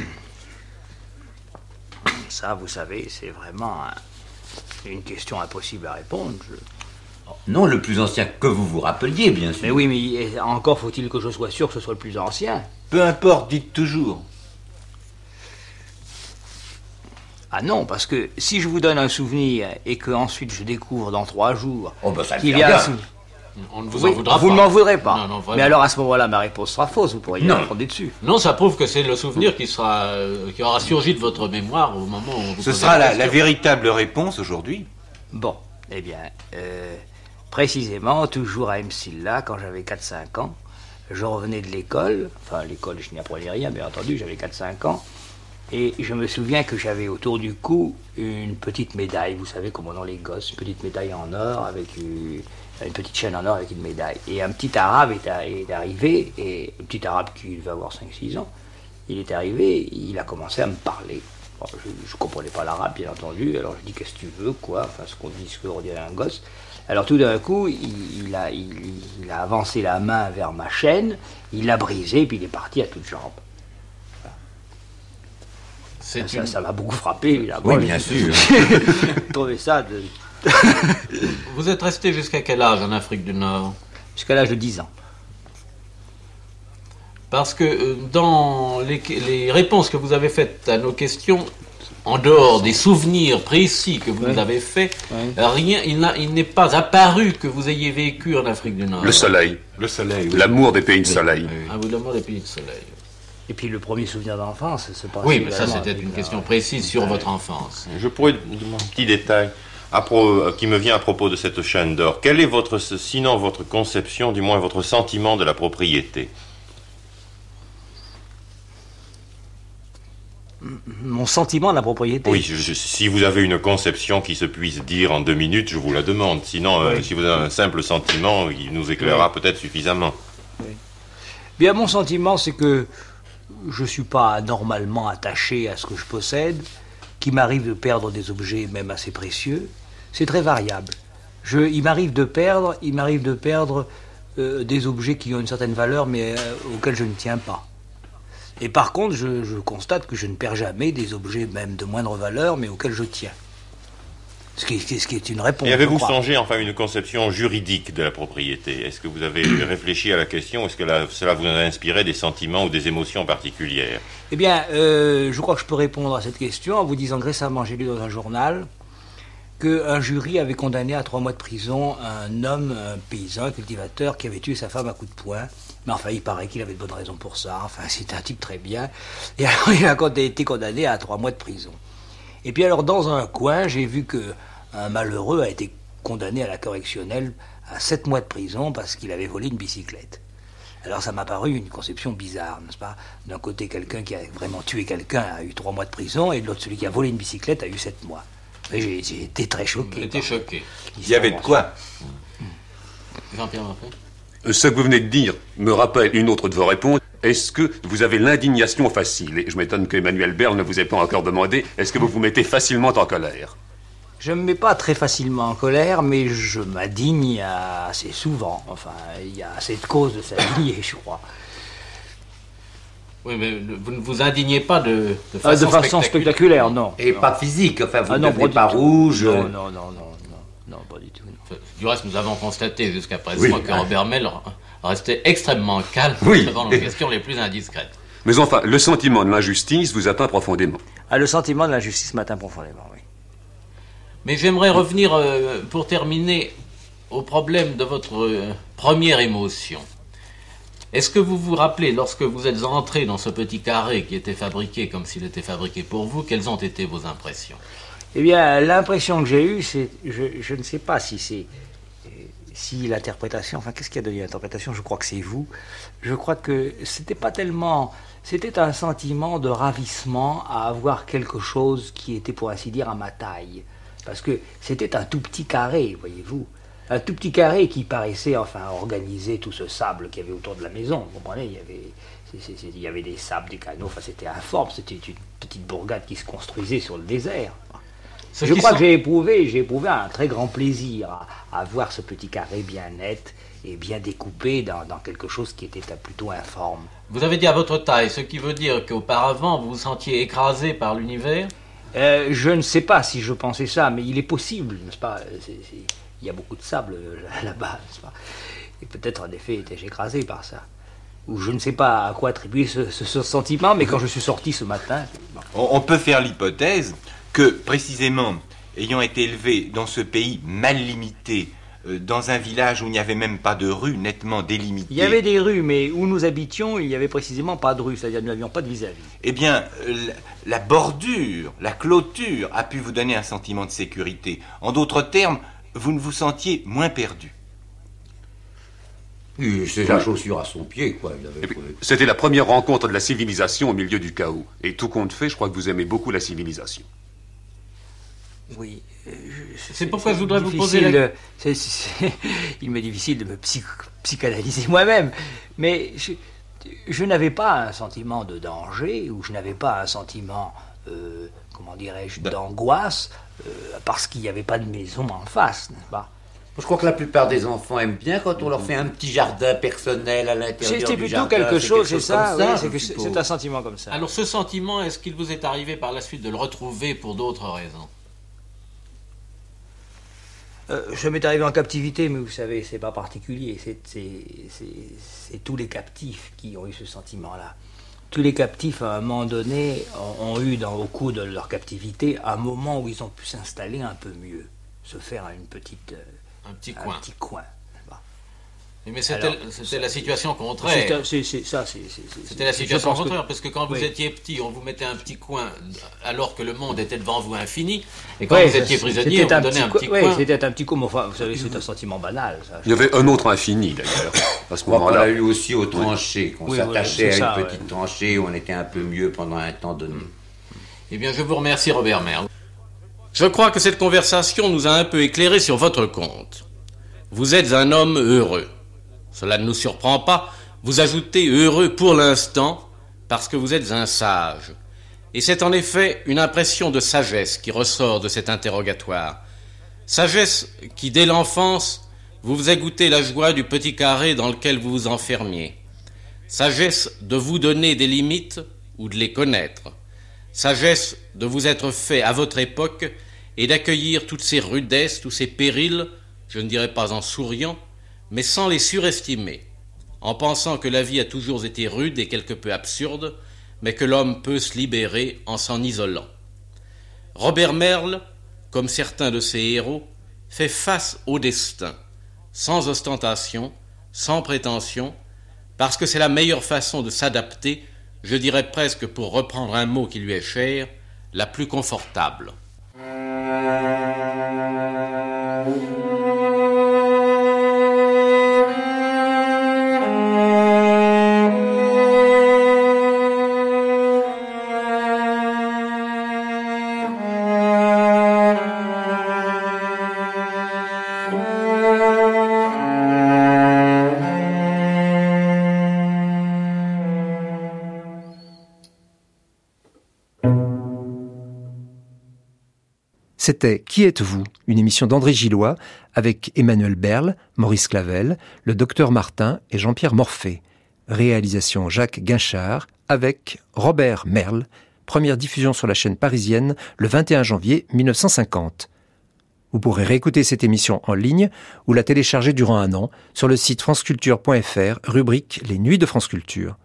D: Ça, vous savez, c'est vraiment une question impossible à répondre.
G: Non, le plus ancien que vous vous rappeliez, bien sûr.
D: Mais oui, mais encore faut-il que je sois sûr que ce soit le plus ancien.
H: Peu importe, dites toujours.
D: Ah non, parce que si je vous donne un souvenir et que ensuite je découvre dans 3 jours
G: qu'il y a un souvenir...
E: On ne vous en voudra pas.
D: Vous ne m'en voudrez pas.
E: Non,
D: mais alors à ce moment-là, ma réponse sera fausse, vous pourriez me prendre dessus.
E: Non, ça prouve que c'est le souvenir qui aura surgi de votre mémoire au moment où vous
H: Ce sera la véritable réponse aujourd'hui.
D: Bon, eh bien, précisément, toujours à Msilla, quand j'avais 4-5 ans, je revenais de l'école, enfin l'école je n'y apprenais rien, bien entendu, j'avais 4-5 ans, et je me souviens que j'avais autour du cou une petite médaille, vous savez comme on a les gosses, une petite médaille en or avec une petite chaîne en or avec une médaille. Et un petit arabe est arrivé, et un petit arabe qui devait avoir 5-6 ans, il est arrivé, il a commencé à me parler. Bon, je ne comprenais pas l'arabe, bien entendu, alors je dis qu'est-ce que tu veux, quoi, enfin ce qu'on dirait un gosse. Alors tout d'un coup, il a avancé la main vers ma chaîne, il l'a brisée, puis il est parti à toutes jambes. Voilà. Ça m'a beaucoup frappé, évidemment.
G: Oui, bien sûr.
D: J'ai trouvé ça de...
E: Vous êtes resté jusqu'à quel âge en Afrique du Nord?
D: Jusqu'à l'âge de 10 ans.
E: Parce que dans les réponses que vous avez faites à nos questions, en dehors des souvenirs précis que vous nous avez faits, rien, il n'est pas apparu que vous ayez vécu en Afrique du Nord.
F: Le soleil.
H: Oui.
F: L'amour des pays de soleil.
E: Ah oui, l'amour des pays de soleil.
D: Et puis le premier souvenir d'enfance, c'est pas...
E: Oui, mais ça c'était une question précise sur votre enfance.
I: Je pourrais demander un petit détail qui me vient à propos de cette chaîne d'or. Quelle est sinon votre conception, du moins votre sentiment de la propriété?
D: Mon sentiment de la propriété?
I: Oui, si vous avez une conception qui se puisse dire en 2 minutes, je vous la demande. Sinon, si vous avez un simple sentiment, il nous éclairera peut-être suffisamment.
D: Oui. Bien, mon sentiment, c'est que je ne suis pas anormalement attaché à ce que je possède, qu'il m'arrive de perdre des objets même assez précieux. C'est très variable. Il m'arrive de perdre des objets qui ont une certaine valeur, mais auxquels je ne tiens pas. Et par contre, je constate que je ne perds jamais des objets même de moindre valeur, mais auxquels je tiens. Ce qui est une réponse.
I: Et avez-vous songé enfin à une conception juridique de la propriété? Est-ce que vous avez réfléchi à la question? Est-ce que cela vous a inspiré des sentiments ou des émotions particulières?
D: Eh bien, je crois que je peux répondre à cette question en vous disant que récemment, j'ai lu dans un journal qu'un jury avait condamné à 3 mois de prison un homme, un paysan, un cultivateur, qui avait tué sa femme à coups de poing. Mais enfin, il paraît qu'il avait de bonnes raisons pour ça. Enfin, c'était un type très bien. Et alors, il a été condamné à 3 mois de prison. Et puis alors, dans un coin, j'ai vu qu'un malheureux a été condamné à la correctionnelle à 7 mois de prison parce qu'il avait volé une bicyclette. Alors ça m'a paru une conception bizarre, n'est-ce pas? D'un côté, quelqu'un qui a vraiment tué quelqu'un a eu 3 mois de prison, et de l'autre, celui qui a volé une bicyclette a eu 7 mois. Et j'ai été très choqué.
E: J'étais choqué.
H: Il y avait de quoi.
E: Jean-Pierre Morphée.
F: Ce que vous venez de dire me rappelle une autre de vos réponses. Est-ce que vous avez l'indignation facile? Et je m'étonne que Emmanuel Berle ne vous ait pas encore demandé. Est-ce que vous vous mettez facilement en colère?
D: Je me mets pas très facilement en colère, mais je m'indigne assez souvent. Enfin, il y a assez de causes de s'indigner, je crois.
E: Oui, mais vous ne vous indignez pas de façon
D: spectaculaire, non.
G: Et
D: non.
G: Pas physique, enfin, vous ne
D: non,
G: devenez pas rouge.
D: Non, pas du tout. Non.
E: Du reste, nous avons constaté jusqu'à présent que Robert Merle restait extrêmement calme devant les questions les plus indiscrètes.
F: Mais enfin, le sentiment de l'injustice vous atteint profondément.
D: Ah, le sentiment de l'injustice m'atteint profondément, oui.
E: Mais j'aimerais revenir, pour terminer, au problème de votre première émotion. Est-ce que vous vous rappelez, lorsque vous êtes entré dans ce petit carré qui était fabriqué comme s'il était fabriqué pour vous, quelles ont été vos impressions?
D: Eh bien, l'impression que j'ai eue, c'est... Je ne sais pas si c'est... Si l'interprétation... Enfin, qu'est-ce qu'il y a de l'interprétation? Je crois que c'est vous. Je crois que c'était pas tellement... C'était un sentiment de ravissement à avoir quelque chose qui était, pour ainsi dire, à ma taille. Parce que c'était un tout petit carré, voyez-vous. Un tout petit carré qui paraissait, enfin, organiser tout ce sable qu'il y avait autour de la maison. Vous comprenez? Il y avait des sables, des canaux, enfin, c'était informe. C'était une petite bourgade qui se construisait sur le désert. Je crois que j'ai éprouvé un très grand plaisir à voir ce petit carré bien net et bien découpé dans quelque chose qui était plutôt informe.
E: Vous avez dit à votre taille, ce qui veut dire qu'auparavant vous vous sentiez écrasé par l'univers?
D: Je ne sais pas si je pensais ça, mais il est possible, n'est-ce pas? Il y a beaucoup de sable là-bas, n'est-ce pas? Et peut-être en effet étais-je écrasé par ça. Ou je ne sais pas à quoi attribuer ce sentiment, mais quand je suis sorti ce matin...
H: On peut faire l'hypothèse que, précisément, ayant été élevé dans ce pays mal limité, dans un village où il n'y avait même pas de rue nettement délimitée...
D: Il y avait des rues, mais où nous habitions, il n'y avait précisément pas de rue, c'est-à-dire nous n'avions pas de vis-à-vis.
H: Eh bien, la bordure, la clôture a pu vous donner un sentiment de sécurité. En d'autres termes, vous ne vous sentiez moins perdu.
G: C'est la chaussure à son pied, quoi.
F: C'était la première rencontre de la civilisation au milieu du chaos. Et tout compte fait, je crois que vous aimez beaucoup la civilisation.
D: Oui.
E: C'est pourquoi je voudrais vous poser la...
D: Il m'est difficile de me psychanalyser moi-même, mais je n'avais pas un sentiment de danger, ou je n'avais pas un sentiment, comment dirais-je, d'angoisse, parce qu'il n'y avait pas de maison en face, n'est-ce pas?
G: Je crois que la plupart des enfants aiment bien quand on leur fait un petit jardin personnel à l'intérieur
D: du jardin. C'était plutôt quelque chose, c'est ça, oui, c'est un sentiment comme ça.
E: Alors ce sentiment, est-ce qu'il vous est arrivé par la suite de le retrouver pour d'autres raisons?
D: Je m'est arrivé en captivité, mais vous savez, c'est pas particulier. C'est tous les captifs qui ont eu ce sentiment-là. Tous les captifs, à un moment donné, ont eu, au cours de leur captivité, un moment où ils ont pu s'installer un peu mieux, se faire un petit coin.
E: Mais c'était la situation contraire. C'était la situation contraire, parce que quand vous étiez petit, on vous mettait un petit coin, alors que le monde était devant vous infini, et quand vous étiez prisonnier, on vous donnait un petit coin.
D: Oui, c'était un petit coin, mais enfin, vous savez, c'est un sentiment banal. Ça.
F: Il y avait un autre infini, d'ailleurs, à ce moment-là.
G: On a eu aussi aux tranchées, qu'on s'attachait à une petite tranchée, où on était un peu mieux pendant un temps donné.
E: Eh bien, je vous remercie, Robert Merle. Je crois que cette conversation nous a un peu éclairé sur votre compte. Vous êtes un homme heureux. Cela ne nous surprend pas, vous ajoutez heureux pour l'instant, parce que vous êtes un sage. Et c'est en effet une impression de sagesse qui ressort de cet interrogatoire. Sagesse qui, dès l'enfance, vous faisait goûter la joie du petit carré dans lequel vous vous enfermiez. Sagesse de vous donner des limites ou de les connaître. Sagesse de vous être fait à votre époque et d'accueillir toutes ces rudesses, tous ces périls, je ne dirais pas en souriant, mais sans les surestimer, en pensant que la vie a toujours été rude et quelque peu absurde, mais que l'homme peut se libérer en s'en isolant. Robert Merle, comme certains de ses héros, fait face au destin, sans ostentation, sans prétention, parce que c'est la meilleure façon de s'adapter, je dirais presque, pour reprendre un mot qui lui est cher, la plus confortable.
A: C'était Qui êtes-vous ? Une émission d'André Gillois avec Emmanuel Berle, Maurice Clavel, le docteur Martin et Jean-Pierre Morphée. Réalisation Jacques Guinchard avec Robert Merle. Première diffusion sur la chaîne parisienne le 21 janvier 1950. Vous pourrez réécouter cette émission en ligne ou la télécharger durant un an sur le site franceculture.fr, rubrique Les Nuits de France Culture.